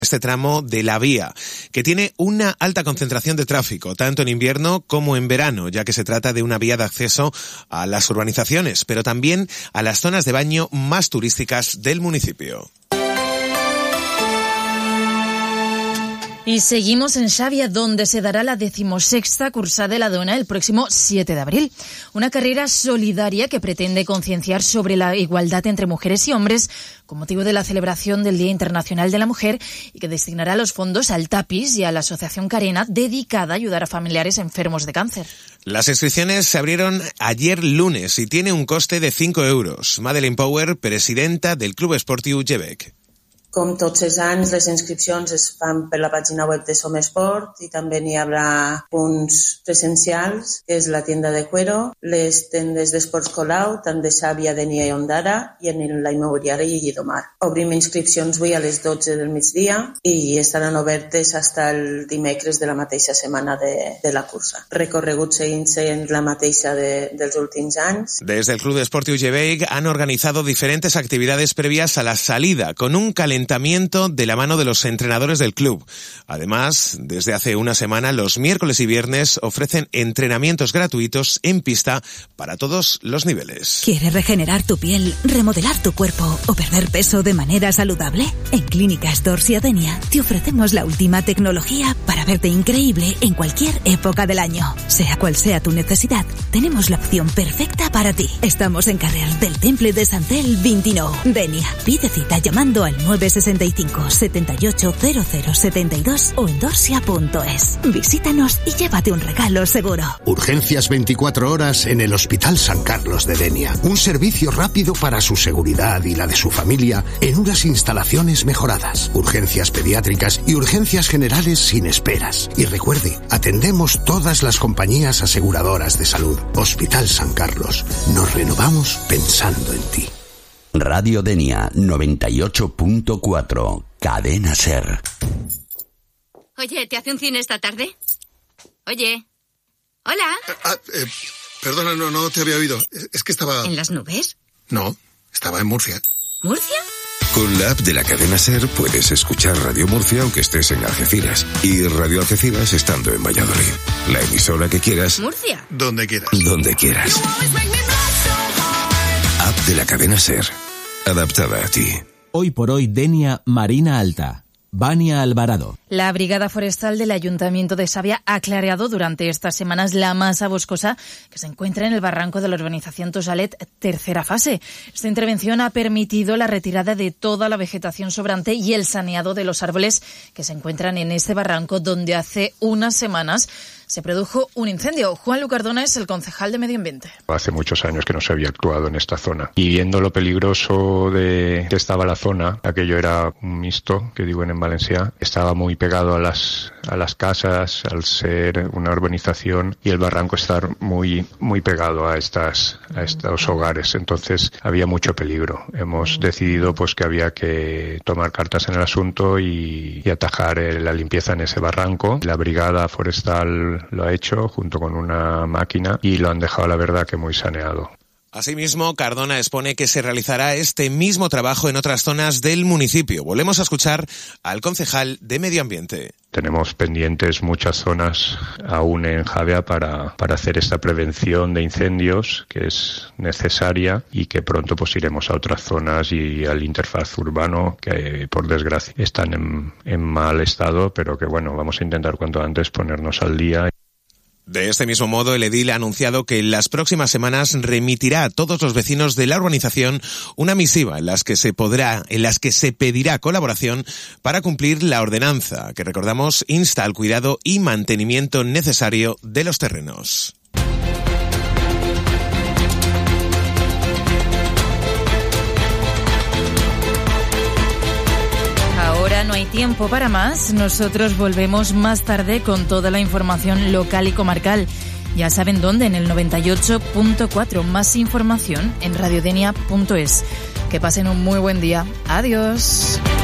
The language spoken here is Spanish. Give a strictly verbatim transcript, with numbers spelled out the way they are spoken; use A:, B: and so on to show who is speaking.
A: este tramo de la vía, que tiene una alta concentración de tráfico, tanto en invierno como en verano, ya que se trata de una vía de acceso a las urbanizaciones, pero también a las zonas de baño más turísticas del municipio.
B: Y seguimos en Xàbia, donde se dará la decimosexta Cursa de la Dona el próximo siete de abril. Una carrera solidaria que pretende concienciar sobre la igualdad entre mujeres y hombres con motivo de la celebración del Día Internacional de la Mujer y que destinará los fondos al TAPIS y a la Asociación Carena, dedicada a ayudar a familiares enfermos de cáncer.
A: Las inscripciones se abrieron ayer lunes y tiene un coste de cinco euros. Madeleine Power, presidenta del Club Esportiu Gebec.
C: Com tots els anys, les inscripcions es fan per la pàgina web de Somesport i també n'hi haurà punts presencials, que és la tienda de cuero, les tendes d'esports Colau, tant de Xàbia, Dénia i Ondara, i en la immobiliària i Llidomar. Obrim inscripcions avui a les dotze del migdia i estaran obertes fins el dimecres de la mateixa setmana de, de la cursa. Recorregut seguint sent la mateixa de, dels últims anys.
A: Desde el Club Esportiu Gebec han organizado diferentes actividades previas a la salida, con un calendario de la mano de los entrenadores del club. Además, desde hace una semana, los miércoles y viernes ofrecen entrenamientos gratuitos en pista para todos los niveles.
D: ¿Quieres regenerar tu piel, remodelar tu cuerpo o perder peso de manera saludable? En Clínicas Dorsia Denia te ofrecemos la última tecnología para verte increíble en cualquier época del año. Sea cual sea tu necesidad, tenemos la opción perfecta para ti. Estamos en carrer del Temple de Santel veintinueve. Denia. Pide cita llamando al nueve sesenta y cinco, setenta y ocho, cero cero setenta y dos o en dorsia punto es. Visítanos y llévate un regalo seguro.
E: Urgencias veinticuatro horas en el Hospital San Carlos de Denia. Un servicio rápido para su seguridad y la de su familia en unas instalaciones mejoradas. Urgencias pediátricas y urgencias generales sin esperas. Y recuerde, atendemos todas las compañías aseguradoras de salud. Hospital San Carlos. Nos renovamos pensando en ti.
F: Radio Denia noventa y ocho punto cuatro, Cadena Ser.
G: Oye, ¿te hace un cine esta tarde? Oye. Hola.
H: Ah, eh, perdona, no, no te había oído. Es que estaba...
G: ¿En las nubes?
H: No, estaba en Murcia.
G: ¿Murcia?
I: Con la app de la cadena SER puedes escuchar Radio Murcia aunque estés en Algeciras y Radio Algeciras estando en Valladolid. La emisora que quieras.
G: ¿Murcia?
H: Donde quieras.
I: Donde quieras. App de la cadena SER. Adaptada a ti.
J: Hoy por hoy, Denia, Marina Alta. Vania Alvarado.
B: La Brigada Forestal del Ayuntamiento de Xàbia ha clareado durante estas semanas la masa boscosa que se encuentra en el barranco de la urbanización Tosalet, tercera fase. Esta intervención ha permitido la retirada de toda la vegetación sobrante y el saneado de los árboles que se encuentran en este barranco, donde hace unas semanas se produjo un incendio. Juan Lucardona es el concejal de Medio Ambiente.
K: Hace muchos años que no se había actuado en esta zona. Y viendo lo peligroso de que estaba la zona, aquello era un mixto, que digo en Valencia, estaba muy pegado a las a las casas, al ser una urbanización, y el barranco estar muy muy pegado a estas a estos hogares. Entonces había mucho peligro. Hemos decidido pues que había que tomar cartas en el asunto y, y atajar eh, la limpieza en ese barranco. La Brigada Forestal lo ha hecho junto con una máquina y lo han dejado, la verdad, que muy saneado.
A: Asimismo, Cardona expone que se realizará este mismo trabajo en otras zonas del municipio. Volvemos a escuchar al concejal de Medio Ambiente.
K: Tenemos pendientes muchas zonas aún en Xàbia para, para hacer esta prevención de incendios, que es necesaria, y que pronto pues iremos a otras zonas y al interfaz urbano, que por desgracia están en, en mal estado, pero que bueno, vamos a intentar cuanto antes ponernos al día.
A: De este mismo modo, el edil ha anunciado que en las próximas semanas remitirá a todos los vecinos de la urbanización una misiva en las que se podrá, en las que se pedirá colaboración para cumplir la ordenanza, que recordamos insta al cuidado y mantenimiento necesario de los terrenos.
B: Ahora no hay tiempo para más. Nosotros volvemos más tarde con toda la información local y comarcal. Ya saben dónde, en el noventa y ocho punto cuatro. Más información en radiodenia punto es. Que pasen un muy buen día. Adiós.